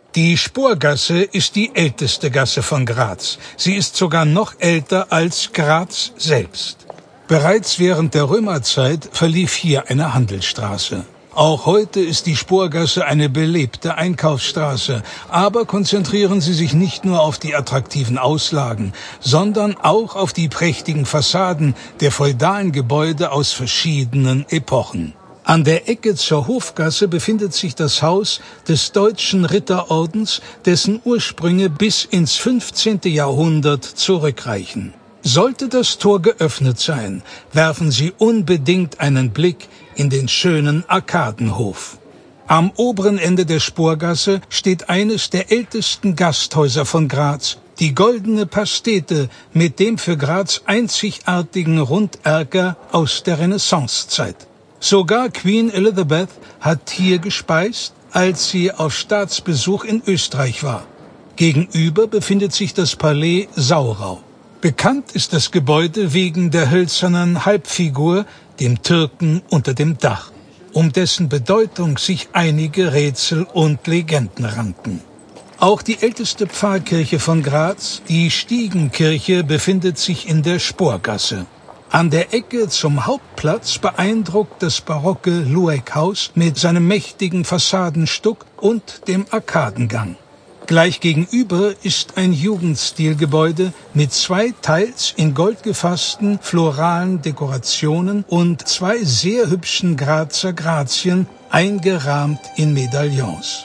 Die Sporgasse ist die älteste Gasse von Graz. Sie ist sogar noch älter als Graz selbst. Bereits während der Römerzeit verlief hier eine Handelsstraße. Auch heute ist die Sporgasse eine belebte Einkaufsstraße, aber konzentrieren Sie sich nicht nur auf die attraktiven Auslagen, sondern auch auf die prächtigen Fassaden der feudalen Gebäude aus verschiedenen Epochen. An der Ecke zur Hofgasse befindet sich das Haus des Deutschen Ritterordens, dessen Ursprünge bis ins 15. Jahrhundert zurückreichen. Sollte das Tor geöffnet sein, werfen Sie unbedingt einen Blick in den schönen Arkadenhof. Am oberen Ende der Sporgasse steht eines der ältesten Gasthäuser von Graz, die Goldene Pastete mit dem für Graz einzigartigen Runderker aus der Renaissancezeit. Sogar Queen Elizabeth hat hier gespeist, als sie auf Staatsbesuch in Österreich war. Gegenüber befindet sich das Palais Saurau. Bekannt ist das Gebäude wegen der hölzernen Halbfigur, dem Türken unter dem Dach, um dessen Bedeutung sich einige Rätsel und Legenden ranken. Auch die älteste Pfarrkirche von Graz, die Stiegenkirche, befindet sich in der Sporgasse. An der Ecke zum Hauptplatz beeindruckt das barocke Lueckhaus mit seinem mächtigen Fassadenstuck und dem Arkadengang. Gleich gegenüber ist ein Jugendstilgebäude mit 2 teils in Gold gefassten floralen Dekorationen und 2 sehr hübschen Grazer Grazien, eingerahmt in Medaillons.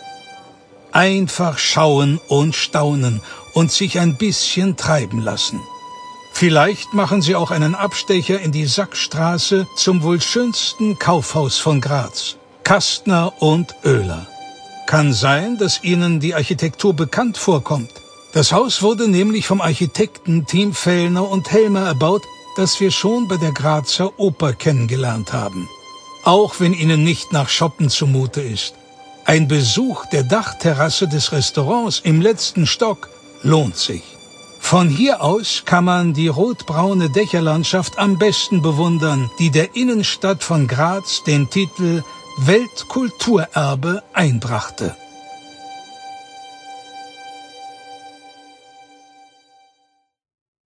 Einfach schauen und staunen und sich ein bisschen treiben lassen. Vielleicht machen Sie auch einen Abstecher in die Sackstraße zum wohl schönsten Kaufhaus von Graz, Kastner und Oehler. Kann sein, dass Ihnen die Architektur bekannt vorkommt. Das Haus wurde nämlich vom Architektenteam Fellner und Helmer erbaut, das wir schon bei der Grazer Oper kennengelernt haben. Auch wenn Ihnen nicht nach Shoppen zumute ist. Ein Besuch der Dachterrasse des Restaurants im letzten Stock lohnt sich. Von hier aus kann man die rotbraune Dächerlandschaft am besten bewundern, die der Innenstadt von Graz den Titel Weltkulturerbe einbrachte.